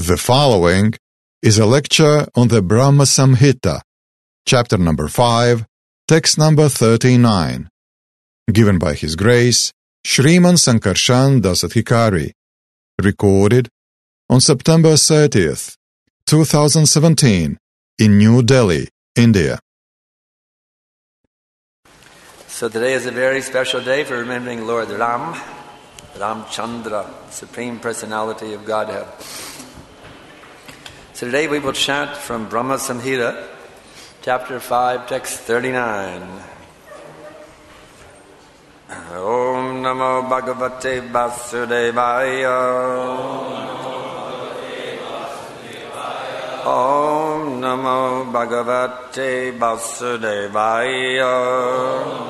The following is a lecture on the Brahma Samhita, chapter number 5, text number 39, given by His Grace Shriman Sankarshan Dasadhikari, recorded on September 30th, 2017, in New Delhi, India. So today is a very special day for remembering Lord Ramchandra, Supreme Personality of Godhead. So today we will chant from Brahma Samhita, chapter 5, text 39. Om Namo Bhagavate Vasudevaya. Om Namo Bhagavate Vasudevaya.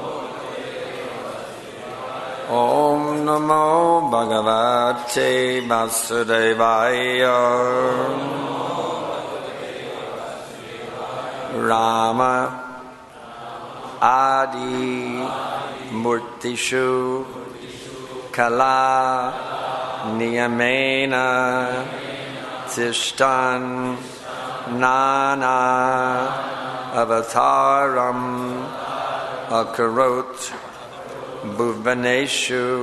Om Namo Bhagavate Vasudevaya. Rama Adi Murtishu Kala Niyamena Tishtan Nana Avataram Akarot Bhuvaneshu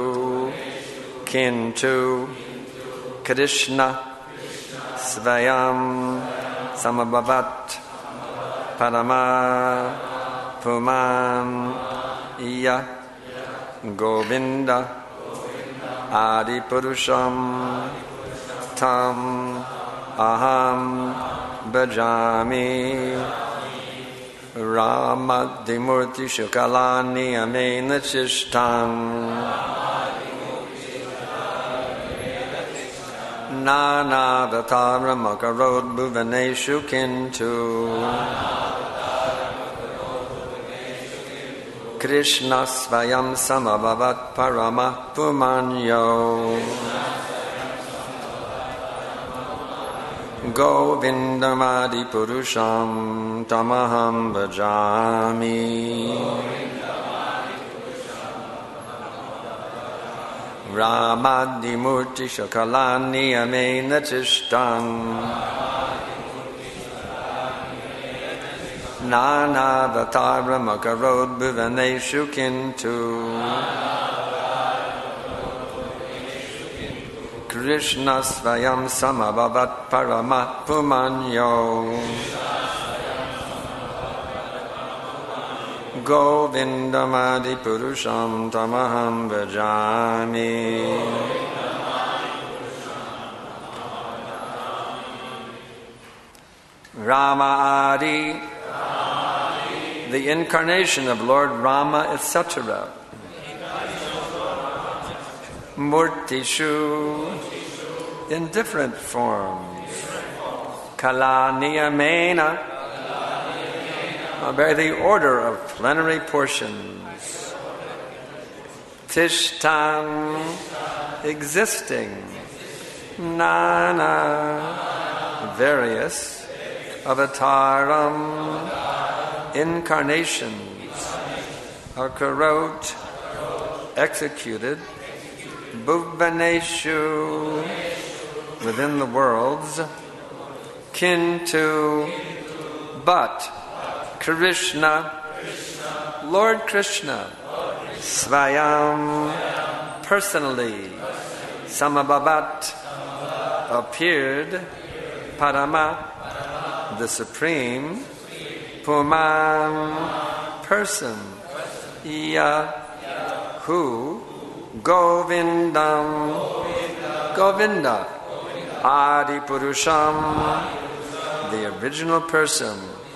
Kintu Krishna Svayam Samabhavat Parama Puman Iya Govinda Adi Purusham Tam Aham Bhajami Ramadimurti Shukalani Amena Chishtam Nana Vatara Makarod Bhuvaneshu Kintu Krishna Svayam Samabhavat Parama Pumanyo Govindamadi Purusham Tamaham Bhajami Ramadimurti Shakalani Amena Tishtam Nana Vatara Makarod Bhuvaneshu Kintu Krishna Svayam Samabhavat Parama Pumanyo Govindamadi Purusham Tamaham Bhajami. Rama Adi, the incarnation of Lord Rama, etc. Murtishu, in different forms. Kala Niyamena, by the order of plenary portions. Tishtan, existing. Nana, various. Avataram, incarnations. Akarot, executed. Bhuvaneshu, within the worlds. Kintu, but. Krishna, Lord Krishna. Svayam, personally. Samabhavat, appeared. Parama, the Supreme. Puman, person. Iya, who. Govindam, Govinda. Adi Purusham, the original person.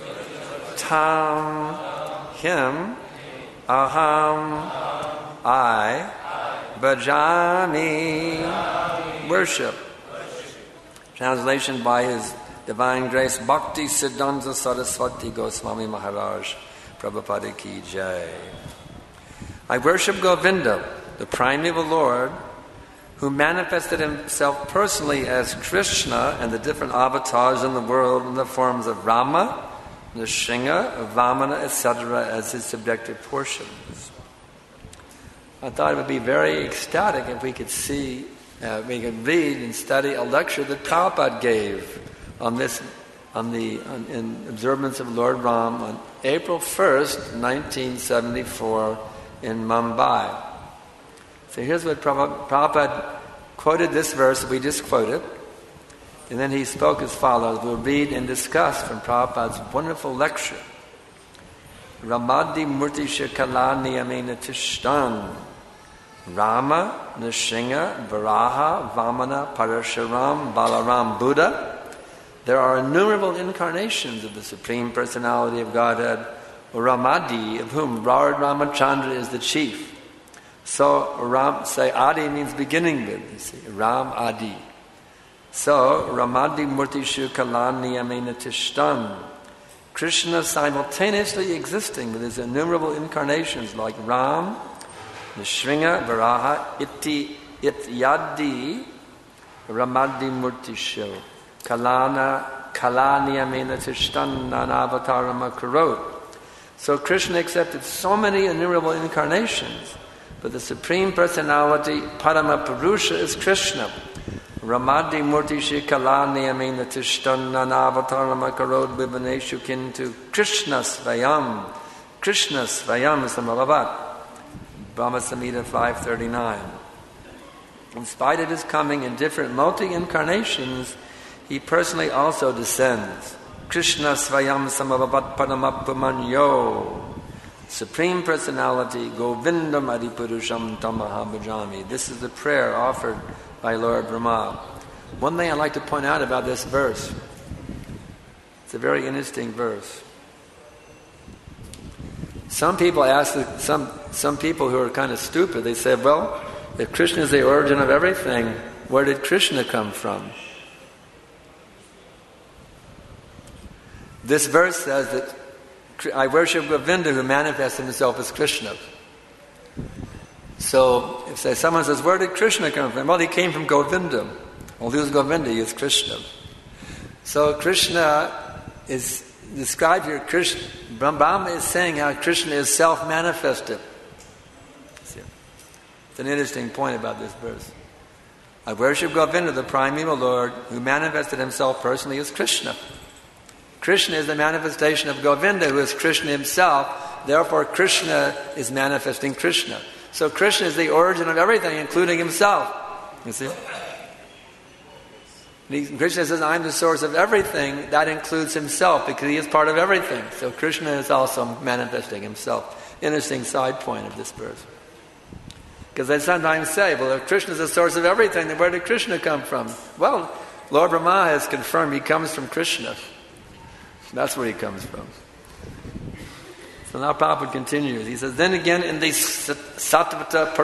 Tam, him. Aham, I. Bhajami, worship. Translation by His Divine Grace Bhakti Siddhanta Saraswati Goswami Maharaj, Prabhupada Ki Jai. I worship Govinda, the primeval Lord, who manifested himself personally as Krishna and the different avatars in the world in the forms of Rama, Nrsimha, Vamana, etc. as his subjective portions. I thought it would be very ecstatic if we could see we can read and study a lecture that Prabhupada gave on this, in observance of Lord Ram on April 1st, 1974 in Mumbai. So here's what Prabhupada quoted this verse we just quoted, and then he spoke as follows. We'll read and discuss from Prabhupada's wonderful lecture. Ramadi Murtisha Kalani Amena Tishtan Rama, Nrsimha, Varaha, Vamana, Parashuram, Balaram, Buddha. There are innumerable incarnations of the Supreme Personality of Godhead, Ramadi, of whom Lord Ramachandra is the chief. So Ram, say Adi means beginning with, you see, Ram Adi. So Ramadi Murtishu Kalani Amena Tishtan. Krishna simultaneously existing with his innumerable incarnations like Ram, Nrsimha, Varaha, Ityadi, Ramadi Murtishu, Kalani Amena Tishtan Nanavataram Karot. So Krishna accepted so many innumerable incarnations, but the Supreme Personality, Parama Purusha, is Krishna. Ramadi Murtishi Kalani Amena Tishtan Nanavataram Karot Vivaneshu Kintu Krishna Svayam. Krishna Svayam Samabhavat. Brahma Samhita 539. In spite of his coming in different multi-incarnations, he personally also descends. Krishna Svayam Samabhavat Padamapumanyo. Supreme Personality, Govindam Adipurusham Tamaha Bhajami. This is the prayer offered by Lord Brahma. One thing I'd like to point out about this verse, it's a very interesting verse. Some people ask, some people who are kind of stupid, they say, well, if Krishna is the origin of everything, where did Krishna come from? This verse says that I worship Govinda who manifests himself as Krishna. So, if someone says, where did Krishna come from? Well, he came from Govinda. Well, who's Govinda? He is Krishna. So, Krishna is described here. Brahma is saying how Krishna is self-manifested. It's an interesting point about this verse. I worship Govinda, the primeval Lord, who manifested himself personally as Krishna. Krishna is the manifestation of Govinda, who is Krishna himself. Therefore, Krishna is manifesting Krishna. So Krishna is the origin of everything, including himself. You see? Krishna says, I'm the source of everything. That includes himself, because he is part of everything. So Krishna is also manifesting himself. Interesting side point of this verse. Because they sometimes say, well, if Krishna is the source of everything, then where did Krishna come from? Well, Lord Brahma has confirmed he comes from Krishna. That's where he comes from. So now Prabhupada continues. He says, then again in the Satvata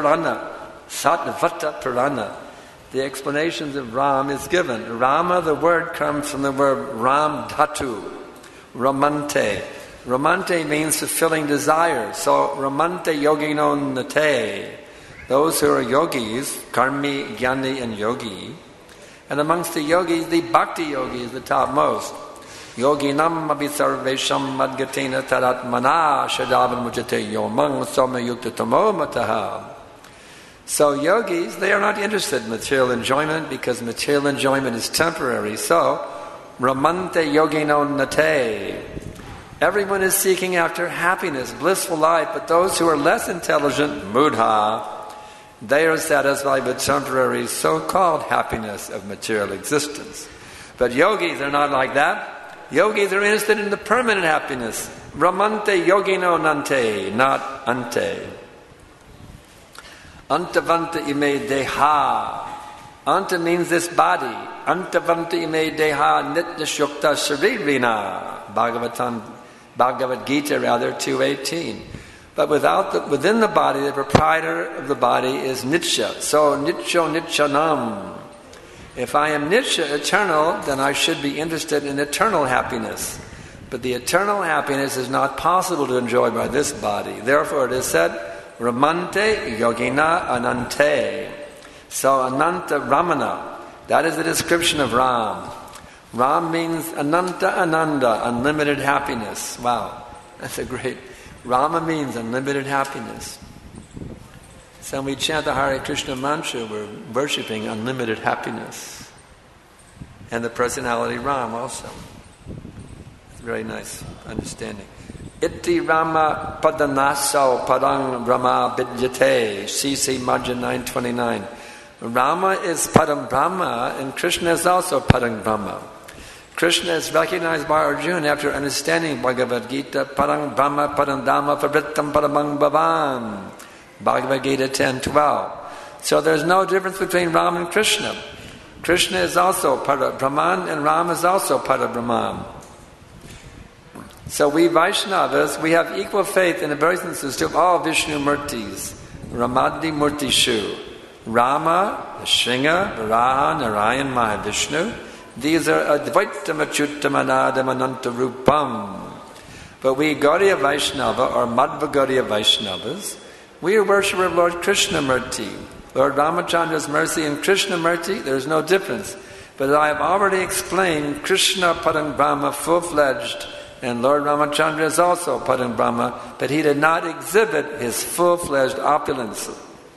Purana, the explanations of Ram is given. Rama, the word comes from the word Ram Dhatu, Ramante. Ramante means fulfilling desire. So Ramante Yogino Nate. Those who are yogis, Karmi, Jnani, and Yogi. And amongst the yogis, the Bhakti yogi is the topmost. Yoginam abhisarvesham madgatena taratmana shadavan mujate yomang somayukta tamo mataha. So yogis, they are not interested in material enjoyment because material enjoyment is temporary. So, ramante yogino nate. Everyone is seeking after happiness, blissful life, but those who are less intelligent, mudha, they are satisfied with temporary so-called happiness of material existence. But yogis are not like that. Yogis are interested in the permanent happiness. Ramante yogino nante, not ante. Antavanta ime deha. Anta means this body. Antavanta ime deha nitya sharirina. Bhagavad Gita 2:18. But within the body, the proprietor of the body is nitya. So nityo nityanam. If I am nitya, eternal, then I should be interested in eternal happiness. But the eternal happiness is not possible to enjoy by this body. Therefore it is said, Ramante yogina anante. So ananta ramana. That is the description of Ram. Ram means ananta ananda, unlimited happiness. Wow, that's a great... Rama means unlimited happiness. So when we chant the Hare Krishna mantra, we're worshipping unlimited happiness. And the personality Ram also. It's a very nice understanding. Iti Rama Padanaso Padang Brahma Vidyate, CC Majja 929. Rama is Padam Brahma and Krishna is also Padang Brahma. Krishna is recognized by Arjuna after understanding Bhagavad Gita, Padang Brahma Padang Dhamma Pravrittam Padamang Bhavam. Bhagavad Gita 10:12. So there's no difference between Ram and Krishna. Krishna is also Pada Brahman and Ram is also Pada Brahman. So we Vaishnavas, we have equal faith in the birth instances of all Vishnu Murtis, Ramadi Murtishu, Rama, Shringa, Varaha, Narayan, Mahavishnu. These are Advaitam Achyutam Anadam Ananta Rupam. But we Gaudiya Vaishnava or Madhva Gaudiya Vaishnavas, we are worshippers of Lord Krishna Murti. Lord Ramachandra's mercy and Krishna Murti, there is no difference. But I have already explained Krishna Padang Brahma full-fledged, and Lord Ramachandra is also Padang Brahma, but he did not exhibit his full-fledged opulence.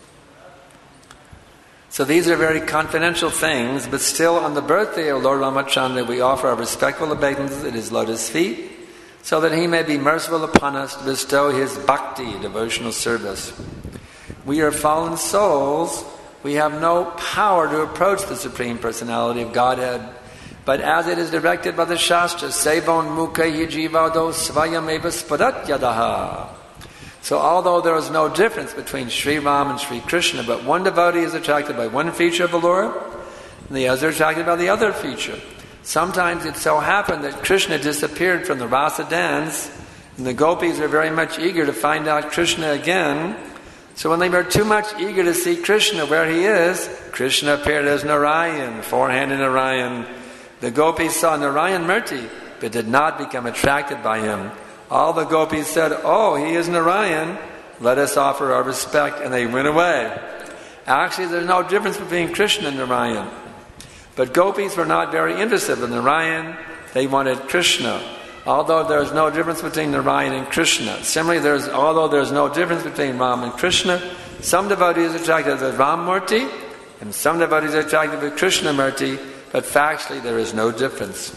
So these are very confidential things, but still on the birthday of Lord Ramachandra we offer our respectful obeisances at his lotus feet, so that he may be merciful upon us to bestow his bhakti, devotional service. We are fallen souls. We have no power to approach the Supreme Personality of Godhead. But as it is directed by the Shastra, Sevon Mukha Yijivado Svayameva Spadat Yadaha. So although there is no difference between Sri Ram and Sri Krishna, but one devotee is attracted by one feature of the Lord, and the other is attracted by the other feature. Sometimes it so happened that Krishna disappeared from the Rasa dance, and the gopis are very much eager to find out Krishna again. So when they were too much eager to see Krishna where he is, Krishna appeared as Narayan, four-handed Narayan. The gopis saw Narayan Murti, but did not become attracted by him. All the gopis said, "Oh, he is Narayan, let us offer our respect," and they went away. Actually, there's no difference between Krishna and Narayan. But gopis were not very interested in Narayan, they wanted Krishna. Although there is no difference between Narayan and Krishna. Similarly, although there is no difference between Ram and Krishna, some devotees are attracted to Ram Murti, and some devotees are attracted to Krishna Murti, but factually there is no difference.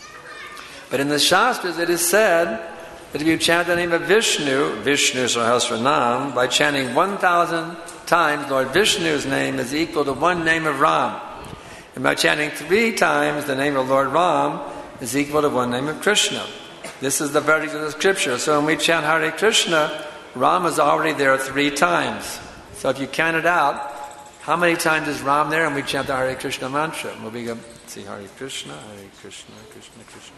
But in the Shastras it is said that if you chant the name of Vishnu, Vishnu Sahasranam, by chanting 1,000 times Lord Vishnu's name is equal to one name of Ram. And by chanting 3 times the name of Lord Ram is equal to one name of Krishna. This is the verdict of the scripture. So when we chant Hare Krishna, Ram is already there 3 times. So if you count it out, how many times is Ram there? And we chant the Hare Krishna mantra. We'll be going, see, Hare Krishna, Krishna, Krishna.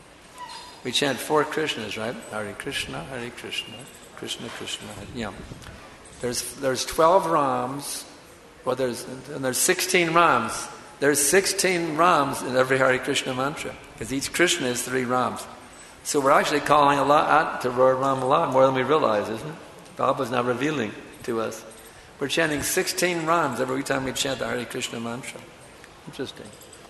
We chant 4 Krishnas, right? Hare Krishna, Krishna, Krishna. Yeah. There's 12 Rams. Well, there's 16 Rams. There's 16 Rams in every Hare Krishna mantra, because each Krishna is 3 Rams. So we're actually calling a lot out to Lord Ram a lot more than we realize, isn't it? Baba's now revealing to us. We're chanting 16 Rams every time we chant the Hare Krishna mantra. Interesting.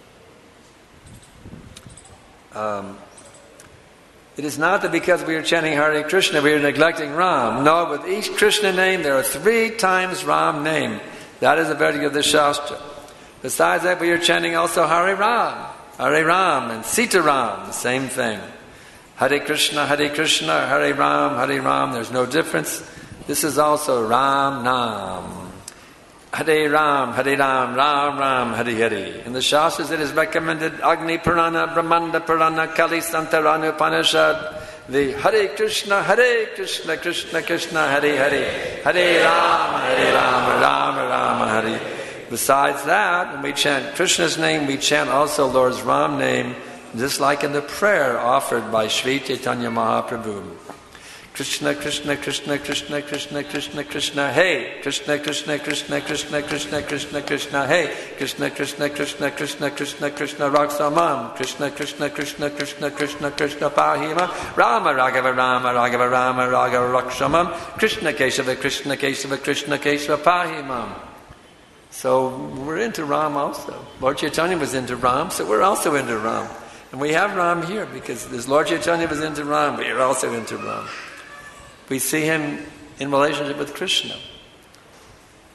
It is not that because we are chanting Hare Krishna we are neglecting Ram. No, with each Krishna name there are 3 times Ram name. That is the verdict of the Shastra. Besides that, we are chanting also Hare Ram, and Sita Ram, the same thing. Hare Krishna, Hare Ram, there's no difference. This is also Ram Nam. Hare Ram, Ram Ram, Hare Hare. In the Shastras it is recommended Agni Purana, Brahmanda Purana, Kali Santarana Upanishad, the Hare Krishna, Krishna Krishna, Hare Hare. Hare Ram, Ram Hare. Besides that, when we chant Krishna's name, we chant also Lord's Ram name, just like in the prayer offered by Sri Chaitanya Mahaprabhu. Krishna, Krishna, Krishna, Krishna, Krishna, Krishna, Krishna, hey. Krishna, Krishna, Krishna, Krishna, Krishna, Krishna, Krishna, hey. Krishna, Krishna, Krishna, Krishna, Krishna, Krishna, Raksamam. Krishna, Krishna, Krishna, Krishna, Krishna, Krishna, Pahima. Rama, Raghava, Raghava, Rakshamam. Krishna, Kesava, Krishna, Kesava, Krishna, Kesava, Pahimam. So we're into Ram also. Lord Chaitanya was into Ram, so we're also into Ram. And we have Ram here because as Lord Chaitanya was into Ram, we are also into Ram. We see him in relationship with Krishna.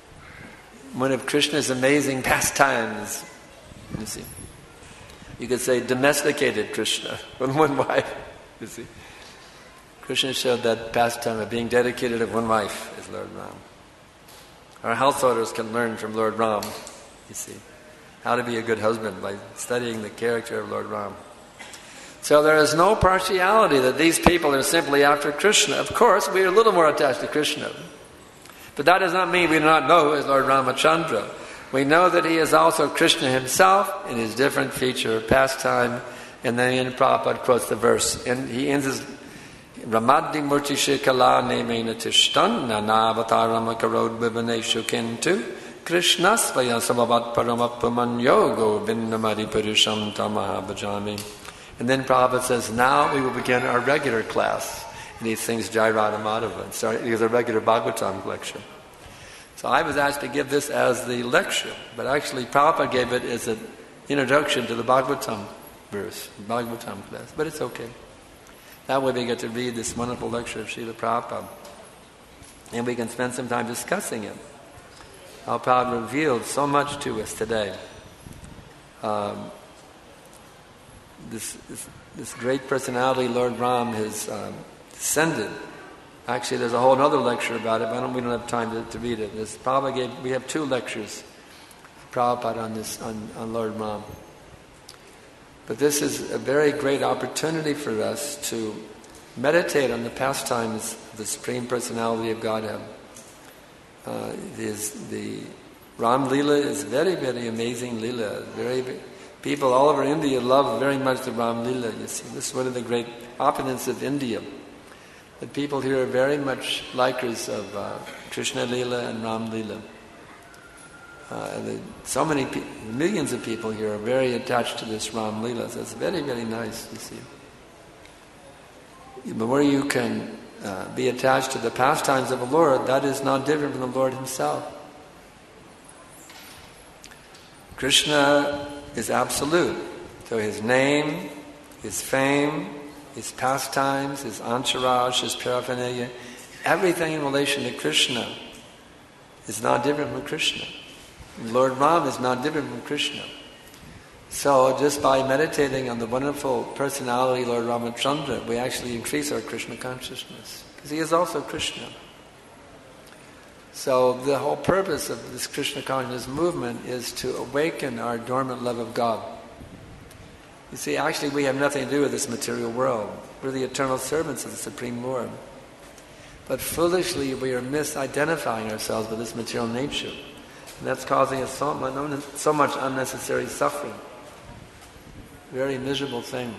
one of Krishna's amazing pastimes. You see, you could say domesticated Krishna with one wife. You see, Krishna showed that pastime of being dedicated to one wife is Lord Ram. Our householders can learn from Lord Ram. You see, how to be a good husband by studying the character of Lord Ram. So there is no partiality that these people are simply after Krishna. Of course, we are a little more attached to Krishna. But that does not mean we do not know who is Lord Ramachandra. We know that he is also Krishna himself in his different feature, pastime, and then Prabhupada quotes the verse. And he ends his Ramadhi Murti Shikala Nemena Tishtan Nanavataram Karod Vivaneshu Kintu Krishnas Vaya Samavat Paramapuman Yogo Vindamadi Purusham Tamaha Bhajami. And then Prabhupada says, now we will begin our regular class. And he sings Jai Radha Madhava. So it is a regular Bhagavatam lecture. So I was asked to give this as the lecture, but actually Prabhupada gave it as an introduction to the Bhagavatam verse, Bhagavatam class. But it's okay. That way we get to read this wonderful lecture of Srila Prabhupada. And we can spend some time discussing it. How Prabhupada revealed so much to us today. This great personality, Lord Ram, has descended. Actually, there's a whole other lecture about it, but we don't have time to read it. We have 2 lectures, Prabhupada on Lord Ram. But this is a very great opportunity for us to meditate on the pastimes of the Supreme Personality of Godhead. The Ram Leela is very, very amazing Leela. People all over India love very much the Ram Leela. You see, this is one of the great opulence of India. The people here are very much likers of Krishna Leela and Ram Leela. So many millions of people here are very attached to this Ram Leela. So it's very, very nice, you see. The more you can be attached to the pastimes of the Lord, that is not different from the Lord himself. Krishna is absolute. So his name, his fame, his pastimes, his entourage, his paraphernalia, everything in relation to Krishna is not different from Krishna. Lord Ram is not different from Krishna. So just by meditating on the wonderful personality Lord Ramachandra, we actually increase our Krishna consciousness. Because he is also Krishna. So the whole purpose of this Krishna consciousness movement is to awaken our dormant love of God. You see, actually we have nothing to do with this material world. We're the eternal servants of the Supreme Lord. But foolishly we are misidentifying ourselves with this material nature. And that's causing us so much unnecessary suffering. Very miserable thing.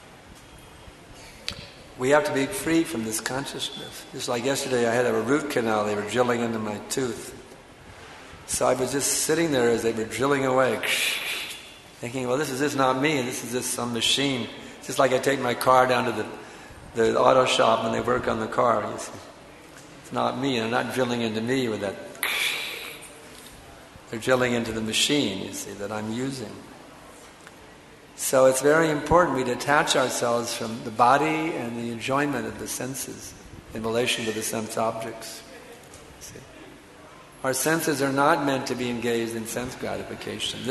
We have to be free from this consciousness. Just like yesterday I had a root canal, they were drilling into my tooth. So I was just sitting there as they were drilling away, thinking, well, this is not me, this is just some machine. It's just like I take my car down to the auto shop and they work on the car. You see. It's not me, and they're not drilling into me with that. They're drilling into the machine, you see, that I'm using. So it's very important we detach ourselves from the body and the enjoyment of the senses in relation to the sense objects. See? Our senses are not meant to be engaged in sense gratification.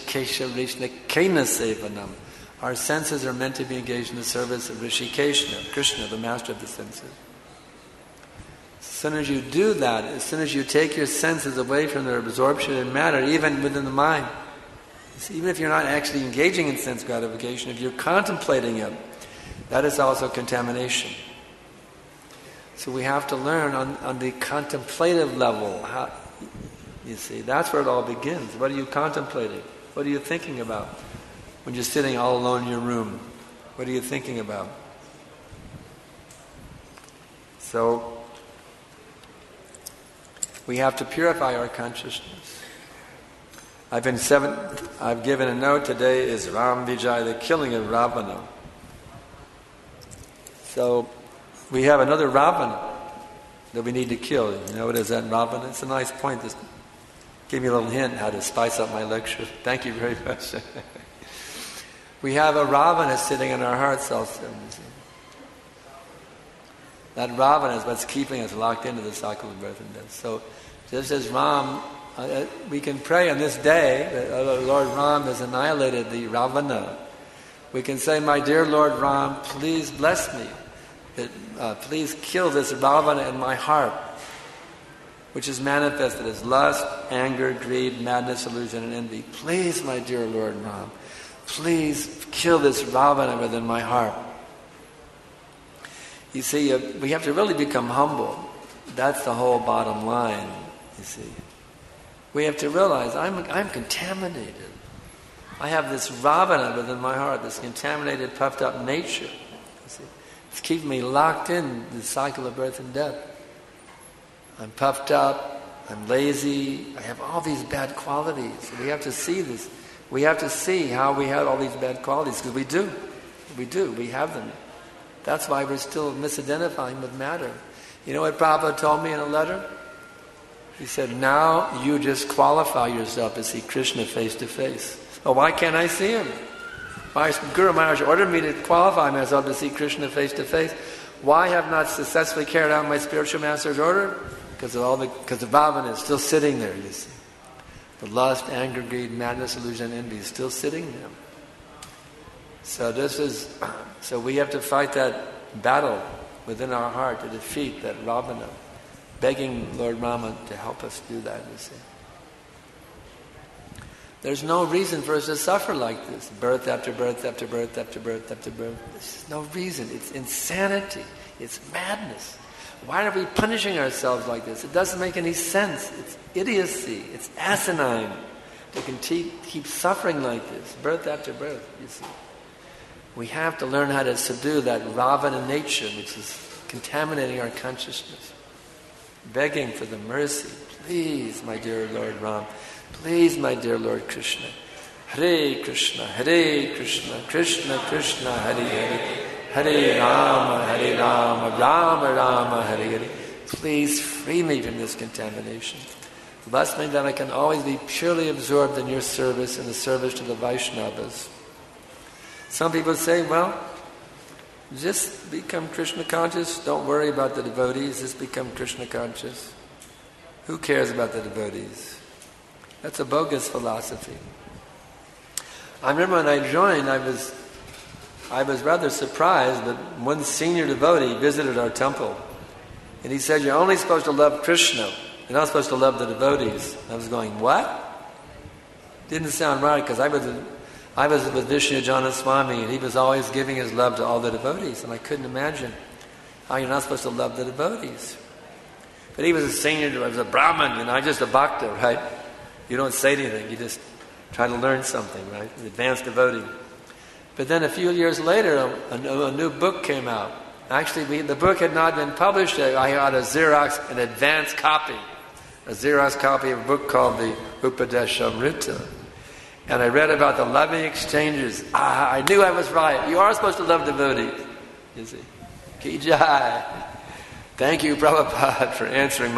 Our senses are meant to be engaged in the service of Rishikeshana, Krishna, the master of the senses. As soon as you do that, as soon as you take your senses away from their absorption in matter, even within the mind, even if you're not actually engaging in sense gratification, if you're contemplating it, that is also contamination. So we have to learn on the contemplative level. You see, that's where it all begins. What are you contemplating? What are you thinking about when you're sitting all alone in your room? What are you thinking about? So we have to purify our consciousness. I've given a note today is Ram Vijay, the killing of Ravana. So we have another Ravana that we need to kill. You know what is that Ravana? It's a nice point. Just give me a little hint how to spice up my lecture. Thank you very much. We have a Ravana sitting in our hearts also. That Ravana is what's keeping us locked into the cycle of birth and death. So just as Ram we can pray on this day that Lord Ram has annihilated the Ravana. We can say, my dear Lord Ram, please bless me. Please kill this Ravana in my heart, which is manifested as lust, anger, greed, madness, illusion, and envy. Please, my dear Lord Ram, please kill this Ravana within my heart. You see, we have to really become humble. That's the whole bottom line, you see. We have to realize I'm contaminated. I have this Ravana within my heart, this contaminated, puffed up nature. You see. It's keeping me locked in the cycle of birth and death. I'm puffed up, I'm lazy, I have all these bad qualities. We have to see this. We have to see how we have all these bad qualities, because we do, we have them. That's why we're still misidentifying with matter. You know what Prabhupada told me in a letter? He said, now you just qualify yourself to see Krishna face to face. Oh, why can't I see him? My Guru Maharaj ordered me to qualify myself to see Krishna face to face. Why have not successfully carried out my spiritual master's order? Because the Bhava is still sitting there, you see. The lust, anger, greed, madness, illusion, envy is still sitting there. So we have to fight that battle within our heart to defeat that Ravana, begging Lord Rama to help us do that, you see. There's no reason for us to suffer like this. Birth after birth after birth after birth after birth. There's no reason. It's insanity. It's madness. Why are we punishing ourselves like this? It doesn't make any sense. It's idiocy. It's asinine to keep suffering like this, birth after birth, you see. We have to learn how to subdue that Ravana nature which is contaminating our consciousness. Begging for the mercy. Please, my dear Lord Ram. Please, my dear Lord Krishna. Hare Krishna, Krishna Krishna, Hare Hare. Hare Rama, Rama Rama, Hare Hare. Please free me from this contamination. Bless me that I can always be purely absorbed in your service and the service to the Vaishnavas. Some people say, well, just become Krishna conscious. Don't worry about the devotees. Just become Krishna conscious. Who cares about the devotees? That's a bogus philosophy. I remember when I joined, I was rather surprised that one senior devotee visited our temple. And he said, you're only supposed to love Krishna. You're not supposed to love the devotees. I was going, what? Didn't sound right, because I was with Vishnu Jana Swami, and he was always giving his love to all the devotees. And I couldn't imagine how you're not supposed to love the devotees. But he was a senior, he was a Brahmin, and I'm just a bhakta, right? You don't say anything, you just try to learn something, right? An advanced devotee. But then a few years later, a new book came out. Actually, the book had not been published yet. I had an advanced copy, a Xerox copy of a book called the Upadeshamrita. And I read about the loving exchanges. I knew I was right. You are supposed to love devotees, you see. Ki Jai. Thank you, Prabhupada, for answering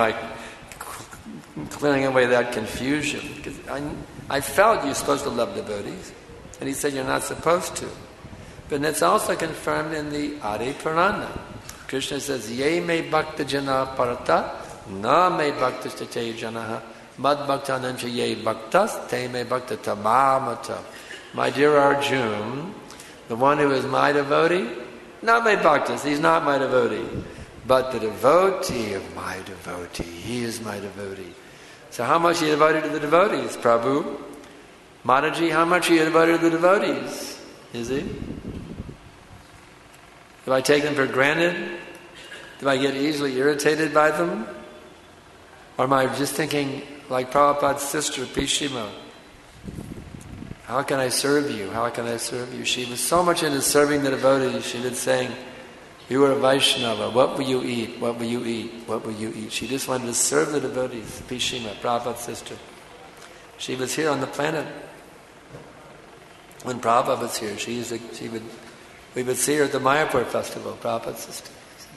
clearing away that confusion. Because I felt you're supposed to love devotees. And he said you're not supposed to. But it's also confirmed in the Adi Purana. Krishna says, Ye me bhakta jana parata, na me bhakta state janaha, mad bhakta nancha ye bhaktas, te me bhakta tamamata. My dear Arjun, the one who is my devotee, not my bhaktas, he's not my devotee. But the devotee of my devotee, he is my devotee. So how much are you devoted to the devotees, Prabhu? Mataji, how much are you devoted to the devotees? Is he? Do I take them for granted? Do I get easily irritated by them? Or am I just thinking like Prabhupada's sister, Pishima? How can I serve you? How can I serve you? She was so much into serving the devotees. She was saying, you are a Vaishnava. What will you eat? What will you eat? What will you eat? She just wanted to serve the devotees. Pishima, Prabhupada's sister. She was here on the planet. When Prabhupada was here, we would see her at the Mayapur festival, Prabhupada's sister.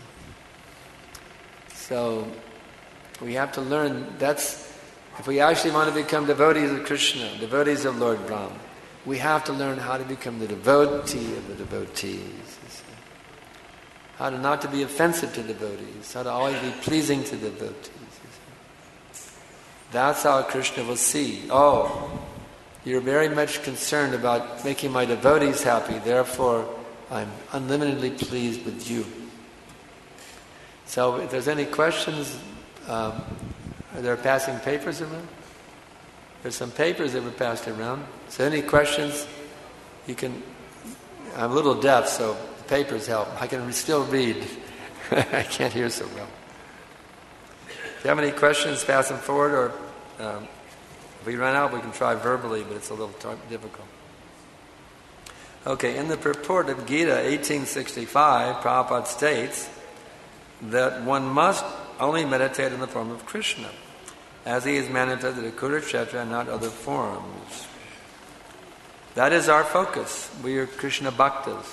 So we have to learn, if we actually want to become devotees of Krishna, devotees of Lord Ram, we have to learn how to become the devotee of the devotees. How to not to be offensive to devotees, how to always be pleasing to devotees. That's how Krishna will see. Oh, you're very much concerned about making my devotees happy, therefore I'm unlimitedly pleased with you. So if there's any questions, are there passing papers around? There's some papers that were passed around. So any questions, you can... I'm a little deaf, so the papers help. I can still read. I can't hear so well. If you have any questions, pass them forward, or if we run out, we can try verbally, but it's a little difficult. Okay, in the purport of Gita 1865, Prabhupada states that one must only meditate in the form of Krishna, as he is manifested at Kurukshetra and not other forms. That is our focus. We are Krishna Bhaktas.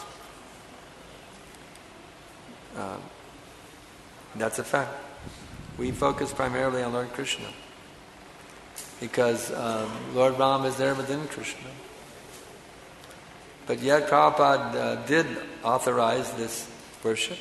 That's a fact. We focus primarily on Lord Krishna because Lord Ram is there within Krishna. But yet Prabhupada did authorize this worship.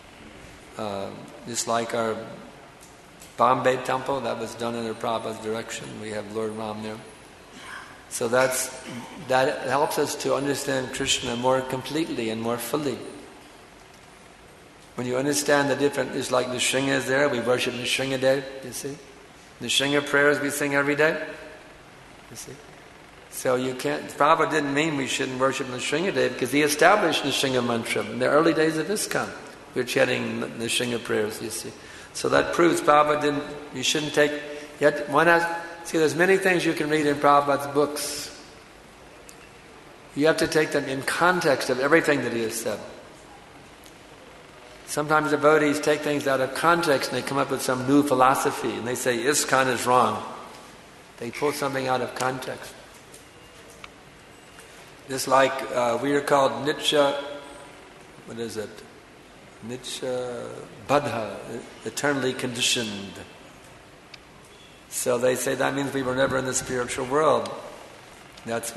Just like our Bombay temple, that was done under Prabhupada's direction. We have Lord Ram there. So that helps us to understand Krishna more completely and more fully. When you understand the different, it's like Nrsimha is there, we worship Nrsimhadev, you see. Nrsimha prayers we sing every day, you see. So you can't, Prabhupada didn't mean we shouldn't worship Nrsimhadev because he established Nrsimha mantra in the early days of ISKCON. We were chanting Nrsimha prayers, you see. So that proves Prabhupada didn't, you shouldn't take, yet one has, see there's many things you can read in Prabhupada's books. You have to take them in context of everything that he has said. Sometimes devotees take things out of context and they come up with some new philosophy and they say ISKCON is wrong. They pull something out of context. Just like we are called Nitya, what is it? Nitya Baddha, eternally conditioned. So they say that means we were never in the spiritual world. That's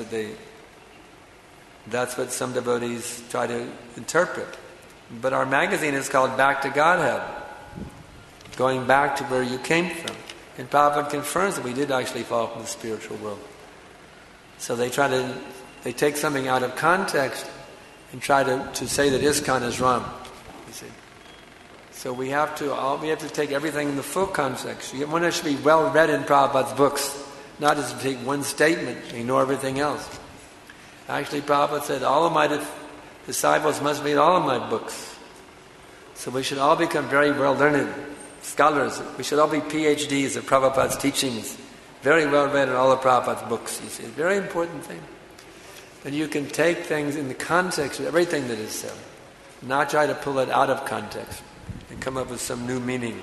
what some devotees try to interpret. But our magazine is called Back to Godhead, going back to where you came from. And Prabhupada confirms that we did actually fall from the spiritual world. So they take something out of context and try to say that ISKCON is wrong. You see. So we have to take everything in the full context. One has to be well read in Prabhupada's books, not just take one statement and ignore everything else. Actually, Prabhupada said, all of my disciples must read all of my books. So we should all become very well learned scholars. We should all be PhDs of Prabhupada's teachings, very well read in all of Prabhupada's books. You see, it's a very important thing. And you can take things in the context of everything that is said, not try to pull it out of context and come up with some new meaning.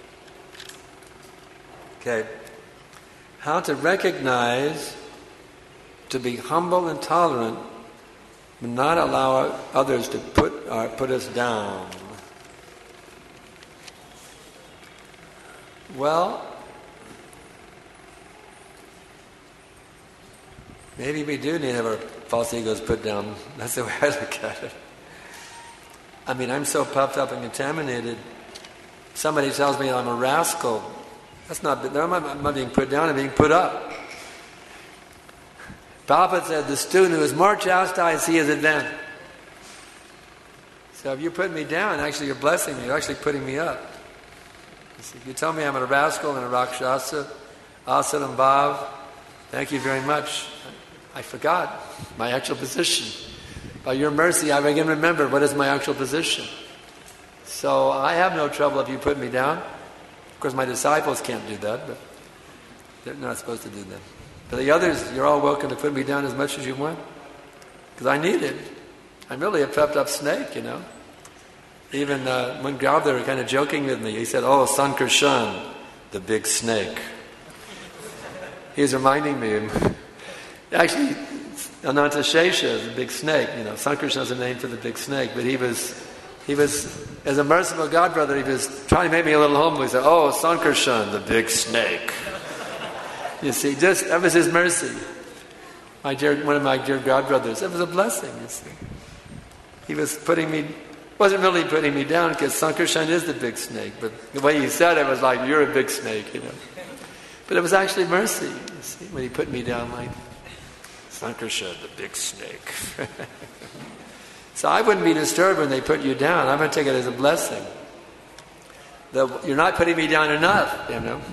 Okay. How to recognize, to be humble and tolerant, but not allow others to put us down. Well, maybe we do need to have our false egos put down. That's the way I look at it. I mean, I'm so puffed up and contaminated. Somebody tells me I'm a rascal. I'm not being put down, I'm being put up. Prabhupada said, the student who is more chastised, he is advanced. So if you put me down, actually you're blessing me, you're actually putting me up. If you tell me I'm a rascal and a rakshasa, asaram bhav, thank you very much. I forgot my actual position. By your mercy, I can remember what is my actual position. So I have no trouble if you put me down. Of course, my disciples can't do that, but they're not supposed to do that. But the others, you're all welcome to put me down as much as you want. Because I need it. I'm really a puffed up snake, you know. Even when Gauder was kind of joking with me, he said, oh, Sankarshan, the big snake. He was reminding me. Actually, Anantashesha is a big snake. You know, Sankarshan is a name for the big snake. But he was, as a merciful God brother, he was trying to make me a little humble. He said, oh, Sankarshan, the big snake. You see, that was his mercy. One of my dear God brothers. It was a blessing, you see. He was wasn't really putting me down because Sankarshan is the big snake. But the way he said it was like, you're a big snake, you know. But it was actually mercy, you see, when he put me down like Sankarsha, the big snake. So I wouldn't be disturbed when they put you down. I'm going to take it as a blessing. You're not putting me down enough, you know.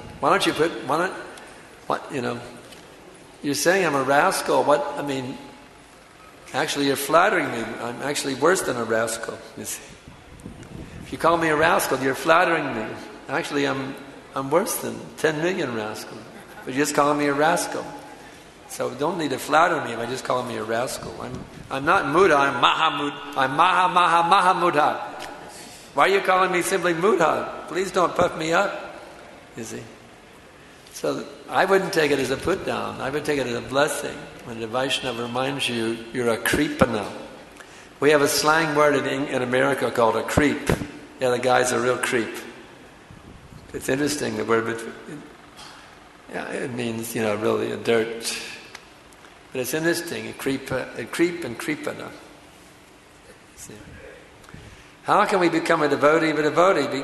You're saying I'm a rascal. Actually you're flattering me. I'm actually worse than a rascal, you see. If you call me a rascal, you're flattering me. Actually, I'm worse than 10 million rascals. But you're just calling me a rascal. So don't need to flatter me by just calling me a rascal. I'm not Mudha, I'm Mahamud. I'm Mahamudha. Why are you calling me simply Mudha? Please don't puff me up. You see. So I wouldn't take it as a put down. I would take it as a blessing. When the Vaishnava reminds you, you're a creepana. We have a slang word in America called a creep. Yeah, the guy's a real creep. It's interesting, the word, but it means, really a dirt. But it's interesting, a creep and creepana. See? How can we become a devotee of a devotee?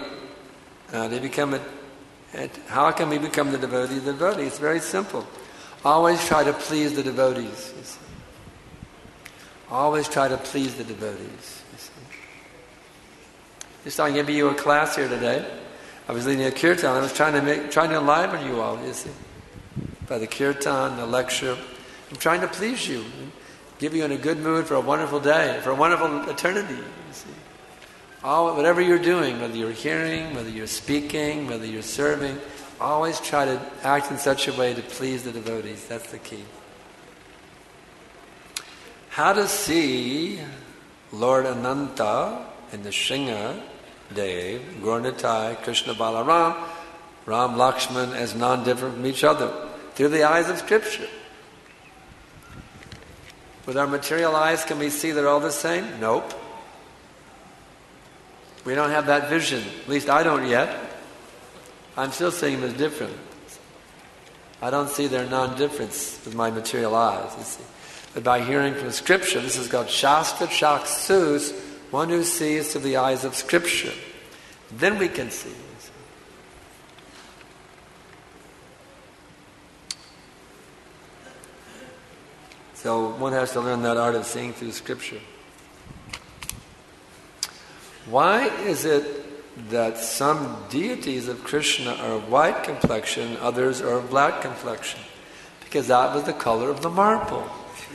How can we become the devotee of the devotee? It's very simple. Always try to please the devotees. You see. Always try to please the devotees. You see. Just I'm giving you a class here today. I was leading a kirtan. I was trying to enliven you all. You see, by the kirtan, the lecture. I'm trying to please you, give you in a good mood for a wonderful day, for a wonderful eternity. You see, whatever you're doing, whether you're hearing, whether you're speaking, whether you're serving, always try to act in such a way to please the devotees. That's the key. How to see Lord Ananta and the Shringa Dev, Gauranitai, Krishna Balaram, Ram Lakshman as non-different from each other through the eyes of Scripture. With our material eyes, can we see they're all the same? Nope. We don't have that vision. At least I don't yet. I'm still seeing them as different. I don't see their non-difference with my material eyes, you see. But by hearing from Scripture, this is called Shastra Chaksus, one who sees through the eyes of Scripture. Then we can see. So one has to learn that art of seeing through Scripture. Why is it that some deities of Krishna are of white complexion, others are of black complexion? Because that was the color of the marble.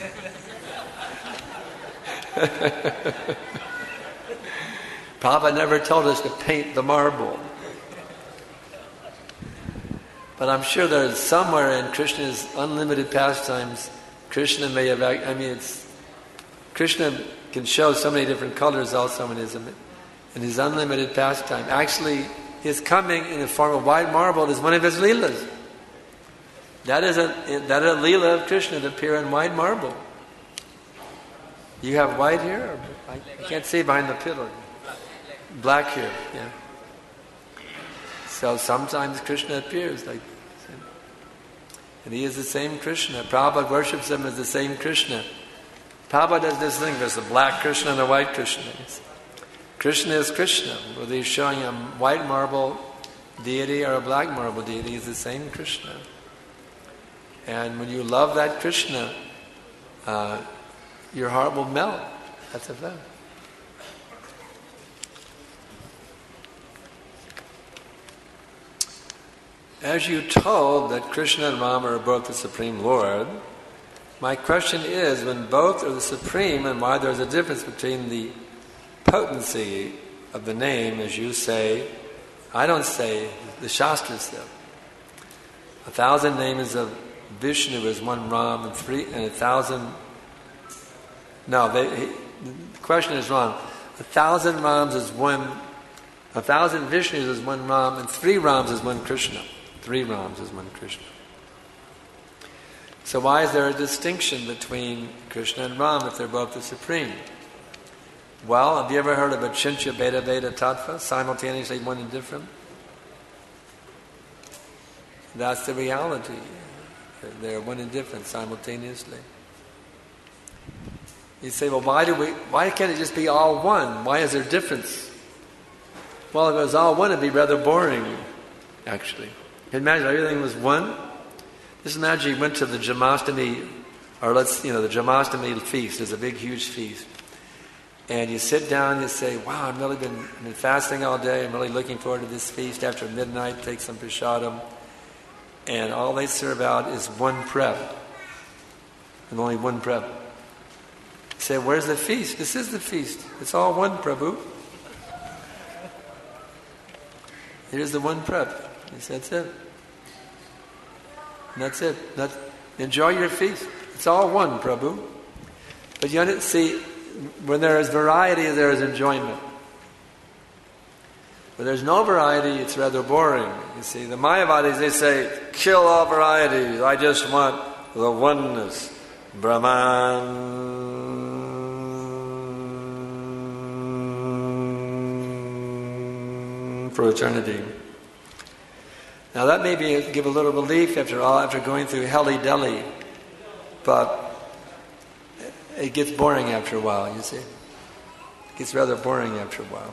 Prabhupada never told us to paint the marble. But I'm sure there's somewhere in Krishna's unlimited pastimes, Krishna may have, Krishna can show so many different colors also in his unlimited pastime. Actually, his coming in the form of white marble is one of his leelas. That is a leela of Krishna to appear in white marble. You have white here? I can't see behind the pillar. Black here, yeah. So sometimes Krishna appears like, and he is the same Krishna. Prabhupada worships him as the same Krishna. Prabhupada does this thing, there's a black Krishna and a white Krishna. Krishna is Krishna. Whether he's showing a white marble deity or a black marble deity, is the same Krishna. And when you love that Krishna, your heart will melt. That's a fact. As you told that Krishna and Rama are both the Supreme Lord, my question is, when both are the Supreme, and why there's a difference between the potency of the name, as you say, I don't say, the Shastras say. 1,000 names of Vishnu is one Ram, and 1,000... No, the question is wrong. 1,000 Rams is one... 1,000 Vishnus is one Ram, and 3 Rams is one Krishna. 3 Rams is one Krishna. So why is there a distinction between Krishna and Ram if they're both the Supreme? Well, have you ever heard of Achintya Bheda Veda Tattva, simultaneously one and different? That's the reality. They're one and different simultaneously. You say, well, why can't it just be all one? Why is there difference? Well, if it was all one, it'd be rather boring, actually. Imagine everything was one. Just imagine you went to the Janmashtami, or the Janmashtami feast. There's a big, huge feast. And you sit down, you say, wow, I've really been fasting all day. I'm really looking forward to this feast. After midnight, take some prasadam. And all they serve out is one prep. And only one prep. You say, where's the feast? This is the feast. It's all one, Prabhu. Here's the one prep. He said, that's it. And that's it. Enjoy your feast. It's all one, Prabhu. But you see, when there is variety, there is enjoyment. When there's no variety, it's rather boring. You see, the Mayavadis, they say, kill all variety. I just want the oneness. Brahman for eternity. Now that may give a little relief after going through Heli Delhi, but it gets boring after a while, you see. It gets rather boring after a while.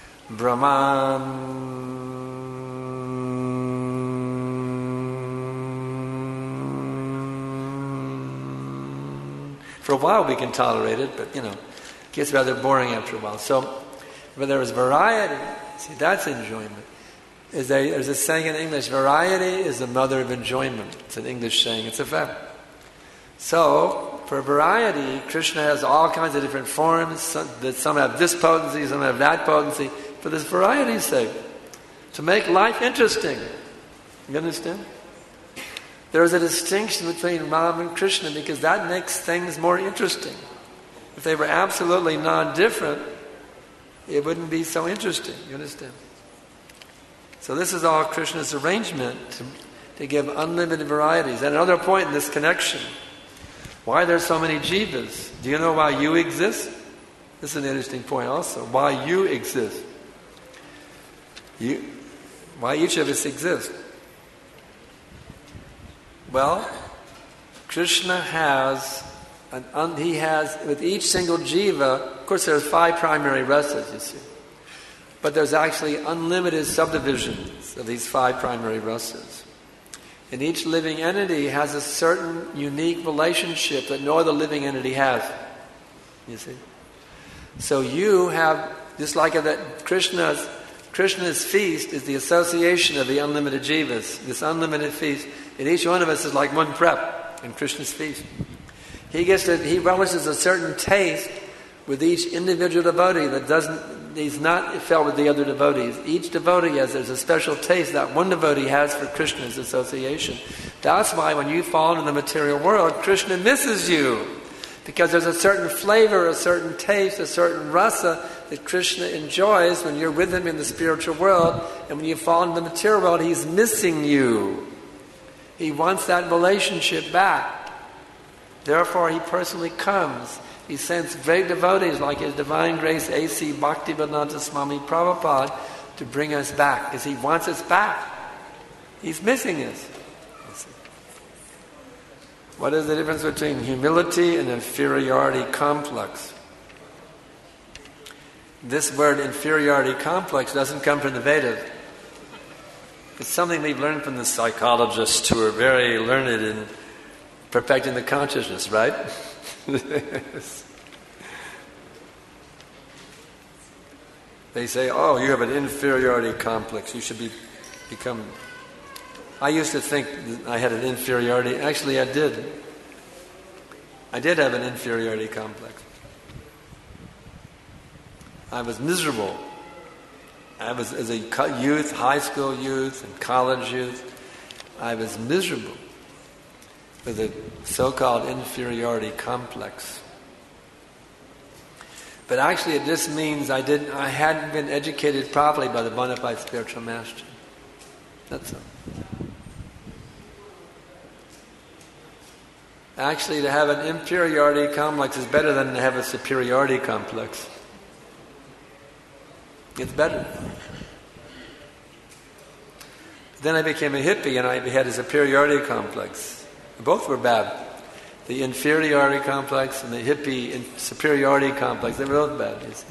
Brahman. For a while we can tolerate it, but it gets rather boring after a while. So, when there is variety, see, that's enjoyment. There's a saying in English, variety is the mother of enjoyment. It's an English saying, it's a fact. So, for variety, Krishna has all kinds of different forms. Some have this potency, some have that potency. For this variety's sake, to make life interesting. You understand? There is a distinction between Ram and Krishna because that makes things more interesting. If they were absolutely non-different, it wouldn't be so interesting. You understand? So this is all Krishna's arrangement to give unlimited varieties. And another point in this connection, why there's so many jivas. Do you know why you exist? This is an interesting point also. Why you exist. Why each of us exist. Well, Krishna has, with each single jiva, of course there's 5 primary rasas, you see. But there's actually unlimited subdivisions of these 5 primary rasas. And each living entity has a certain unique relationship that no other living entity has. You see? So you have, just like that Krishna's feast is the association of the unlimited jivas. This unlimited feast, and each one of us is like one prep in Krishna's feast. He relishes a certain taste with each individual devotee he's not felt with the other devotees. Each devotee there's a special taste that one devotee has for Krishna's association. That's why when you fall into the material world, Krishna misses you. Because there's a certain flavor, a certain taste, a certain rasa that Krishna enjoys when you're with him in the spiritual world. And when you fall into the material world, he's missing you. He wants that relationship back. Therefore, he personally comes. He sends great devotees like His Divine Grace A.C. Bhaktivedanta Swami Prabhupada to bring us back, because he wants us back. He's missing us. What is the difference between humility and inferiority complex? This word inferiority complex doesn't come from the Vedas. It's something we've learned from the psychologists who are very learned in perfecting the consciousness, right? They say, oh, you have an inferiority complex. You should become... I used to think that I had an inferiority. Actually, I did. I did have an inferiority complex. I was miserable. I was, as a youth, high school youth and college youth, I was miserable with a so-called inferiority complex. But actually it just means I hadn't been educated properly by the bona fide spiritual master. That's all. Actually, to have an inferiority complex is better than to have a superiority complex. It's better. Then I became a hippie and I had a superiority complex. Both were bad. The inferiority complex and the hippie superiority complex, they were both bad, you see.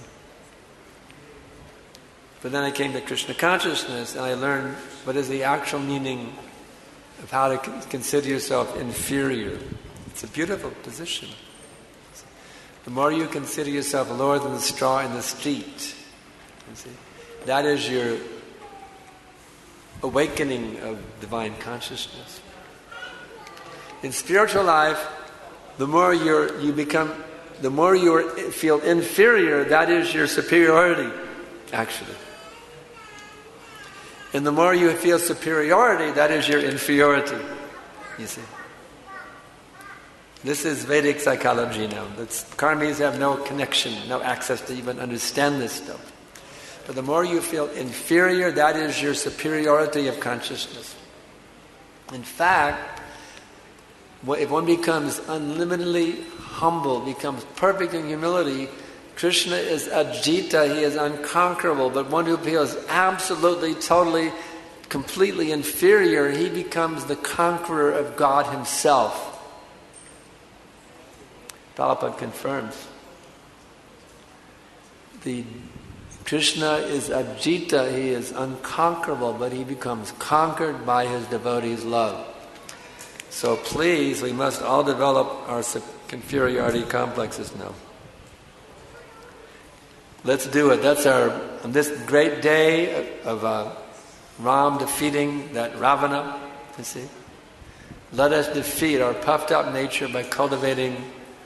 But then I came to Krishna consciousness and I learned what is the actual meaning of how to consider yourself inferior. It's a beautiful position. The more you consider yourself lower than the straw in the street, you see, that is your awakening of divine consciousness. In spiritual life, the more you feel inferior, that is your superiority, actually. And the more you feel superiority, that is your inferiority, you see. This is Vedic psychology now. Karmis have no connection, no access to even understand this stuff. But the more you feel inferior, that is your superiority of consciousness. In fact, if one becomes unlimitedly humble, becomes perfect in humility, Krishna is Ajita, he is unconquerable. But one who feels absolutely, totally, completely inferior, he becomes the conqueror of God himself. Prabhupada confirms. Krishna is Ajita, he is unconquerable, but he becomes conquered by his devotees' love. So please, we must all develop our inferiority complexes now. Let's do it. That's on this great day of Ram defeating that Ravana, you see. Let us defeat our puffed up nature by cultivating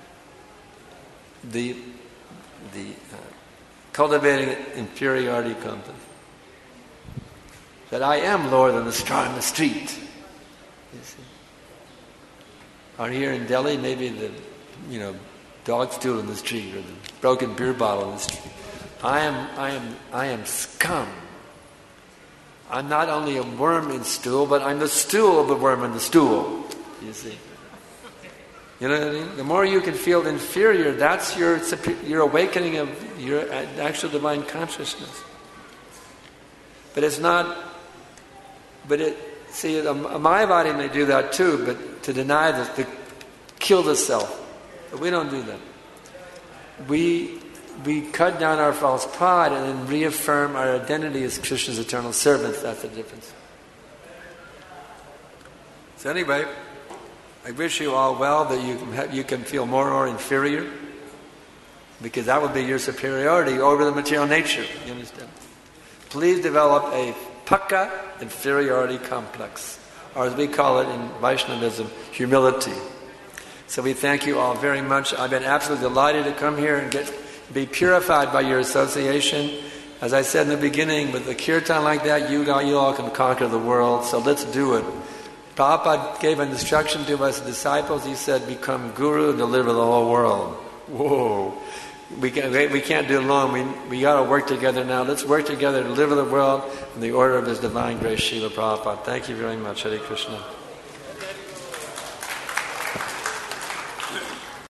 cultivating inferiority complex. That I am lower than the straw in the street. You see. Or here in Delhi, maybe the dog stool in the street or the broken beer bottle in the street. I am scum. I'm not only a worm in stool, but I'm the stool of the worm in the stool. You see. You know what I mean? The more you can feel inferior, that's your awakening of your actual divine consciousness. But it's not. See, a Mayavadi may do that too, but to deny this, to kill the self. But we don't do that. We cut down our false pride and then reaffirm our identity as Krishna's eternal servants. That's the difference. So anyway, I wish you all well, that you can feel more inferior, because that would be your superiority over the material nature. You understand? Please develop a Pakka inferiority complex, or as we call it in Vaishnavism, humility. So we thank you all very much. I've been absolutely delighted to come here and be purified by your association. As I said in the beginning, with a kirtan like that, you all can conquer the world. So let's do it. Prabhupada gave an instruction to us disciples. He said, become guru and deliver the whole world. Whoa. We can't do it alone. We got to work together now. Let's work together to deliver the world in the order of His divine grace, Srila Prabhupada. Thank you very much. Hare Krishna.